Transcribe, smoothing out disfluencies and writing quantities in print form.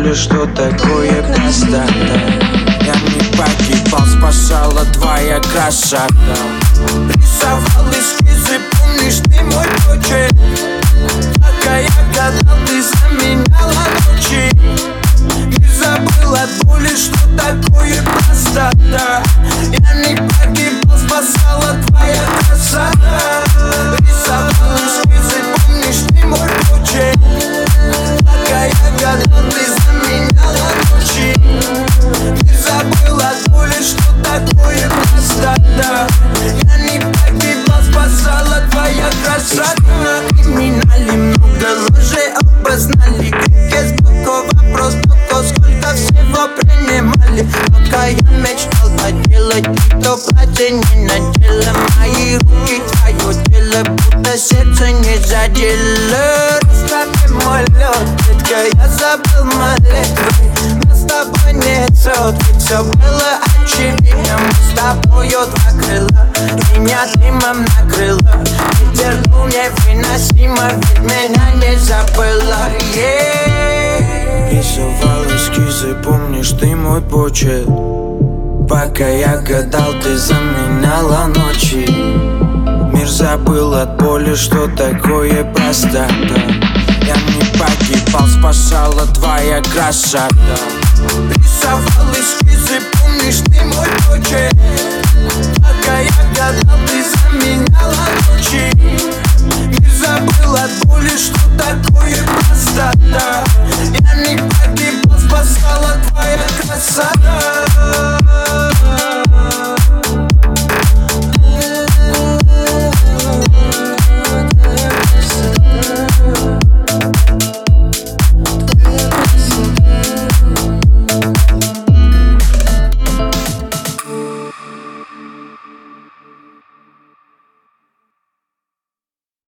боли, что такое простота. Я не погибал, спасала твоя красота. Рисовал эскизы, помнишь ты мой почерк? Пока я гадал, ты заменяла ночи. Не забыл от боли, что такое простота. Я не погибал, спасала твоя красота. Рисовал эскизы, помнишь ты мой почерк? Пока я гадал, ты заменяла ночи. Не забыл от боли, что такое простота. Я не погибал, спасала твоя красота. Криминали много лжи, опознали крики сбоку. Вопрос только сколько всего принимали. Пока я мечтал поделать, никто платье не надела. Мои руки твое тело, будто сердце не задело. Расставь мой лед, детка, я забыл молитвы. Нас с тобой нет сот, ведь все было очевидно. Мы с тобою два крыла, меня дымом накрыло. Ветер дул невыносимо, ведь меня не забыла. Рисовал эскизы, помнишь ты мой почерк? Пока я гадал, ты заменяла ночи. Мир забыл от боли, что такое простота. Я не погибал, спасала твоя красота. Рисовал эскизы, помнишь ты мой